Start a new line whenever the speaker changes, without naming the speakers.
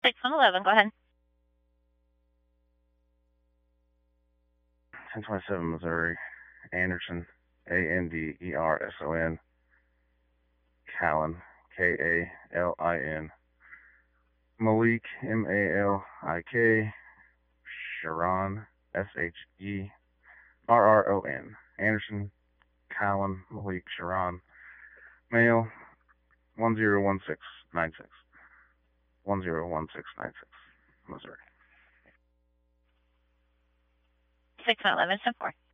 6111, go ahead.
1027 Missouri. Anderson, Anderson. Kallin, Kalin. Malik, Malik. Sharon, Sherron. Anderson, Kallin, Malik, Sharon. Male, 101696. 101696. Missouri.
6111, 10-4.